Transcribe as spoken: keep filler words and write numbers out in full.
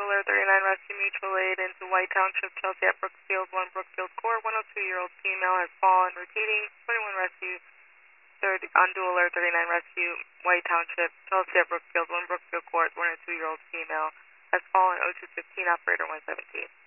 Alert thirty-nine Rescue Mutual Aid into White Township, Chelsea at Brookfield, one Brookfield Court, one oh two-year-old female has fallen, repeating, twenty-one Rescue, third, on Dual Alert thirty-nine Rescue, White Township, Chelsea at Brookfield, one Brookfield Court, one oh two-year-old female has fallen, oh two fifteen, operator one seventeen.